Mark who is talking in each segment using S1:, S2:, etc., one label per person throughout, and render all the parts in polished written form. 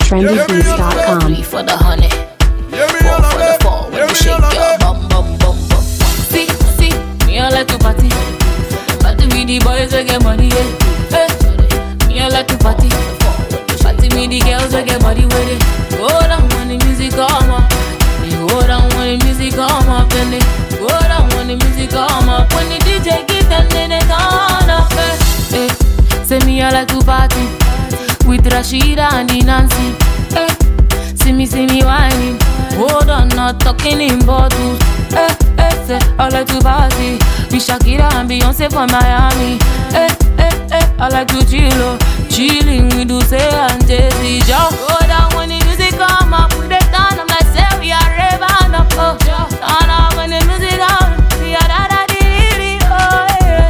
S1: trendybeats.com.
S2: For the honey, four for the four when you shake your bum bum bum bum. See, me I like to party with the boys who get money. Me I like to party with the girls who get body with it. Go down when the music come up. Go down when the music come up, then they go down when the music come up. When the DJ get them, then they turn up. Say me I like to party with Rashida and the Nancy. See me whining. Hold on, not talking in bottles. Say I like to party with Shakira and Beyonce from Miami. I like to chilling with Dulce and Jay-Z. Go down when the music come up. With the turn, I'm like, say we are raving up. Turn up when the music come. We are da-da-dee-dee-dee. Oh yeah.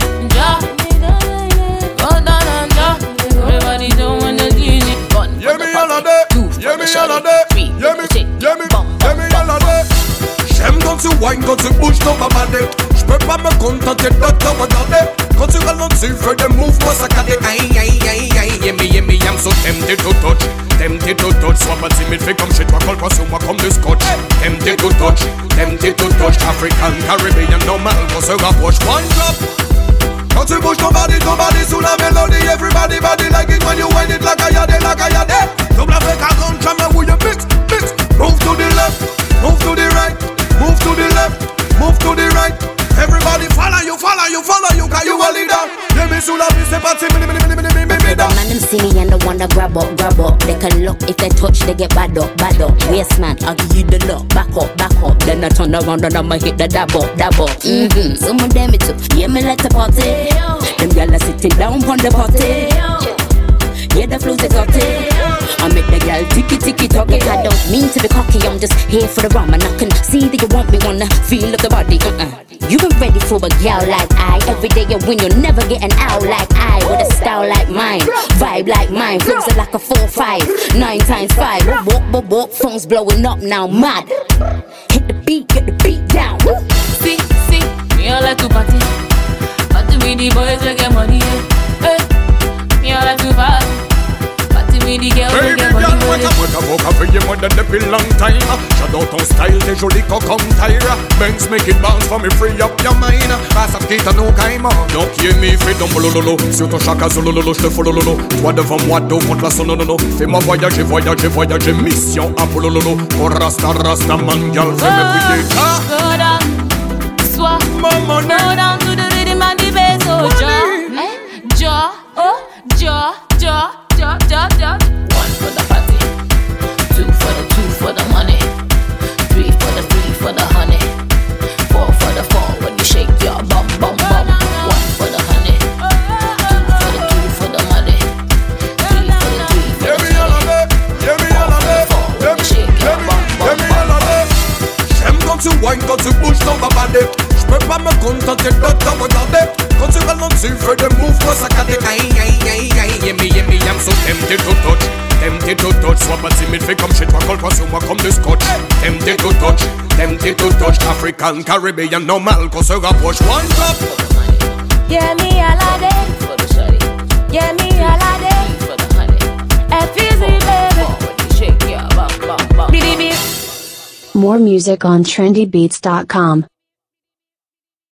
S2: Go down and jump. Everybody doing the DJ.
S3: Yeah, me all of that. Yeah, me all of that. Yeah, me all of that. J'aime quand tu whine, quand tu bouges ton babadé. J'peux pas me contenter de te regarder. Quand tu ralentis, fais des mouvements saccadés. Aïe, aïe, aïe, aïe. Yeah, me, I'm so tempted to touch. Tempted to touch. Sois pas timide, fais comme chez toi, colle pas sur moi comme du scotch. Tempted to touch. Tempted to touch. African, Caribbean, normal, qu'on se rapproche. One drop. Quand tu bouges ton body sous la mélodie. Everybody like it when you whine it like a yade. Double avec un gun, jamais où you mix. Move to the left, move to the right. Move to the left, move to the right. Everybody follow you, cause you a leader. Yeah, me sous la vie, c'est parti,
S4: man, them see me and they wanna grab up. They can look, if they touch, they get bad up. Waste man, I'll give you the look. Back up. Then I turn around and I'ma hit the dab up. Some of them it too, yeah, me like to party. Them gyal are sitting down on the party. Yeah, the flow's exotic. I make the girl ticky talk it. I don't mean to be cocky, I'm just here for the rum. And I can see that you want me, wanna feel of the body. You been ready for a gal like I. Every day you win, you're never getting out like I. With a style like mine, vibe like mine. Flows are like a 4-5, 9 times 5. Walk, phones blowing up now, mad. Hit the beat, get the beat down.
S2: See, me I like to party with the boys who get money. Me I like to party with the girls who get money.
S3: Wake up, for you more than the pill long time. Shadow ton style, t'es joli comme Tyra. Banks make it bounce for me, free up your mind. Passe à quitte à nos caïmans. Donc y'a mi fait ton bolololo. Sur ton chaka zolololo, j'te follow lolo. Toi devant moi, dos contre la sonololo. Fais-moi voyager, mission à bolololo. Oh rasta man, y'all fait me prier.
S2: Go down, sois, go down to the rhythm and the bass. Oh, jaw. 1 for the party, 2 for the money, 3 for the honey, 4 for the 4 when you shake your bum. 1 for the honey, 2 for the money, 3 for the 4 when you shake your bum.
S3: J'aime quand tu whine, quand tu bouges ton babadé. J'peux pas me contenter de te regarder. Quand tu ralentis, fais des mouvements saccadés. Aïe, yeah, me, I'm so tempted to touch. Sois pas timide, fais comme chez toi, colle pas sur moi comme du scotch. Tempted to touch. African, Caribbean, normal, qu'on se rapproche. One drop.
S2: Yeah, me all a day. Yeah, me all a day. F-easy, baby. Shake your bum.
S1: More music on trendybeats.com.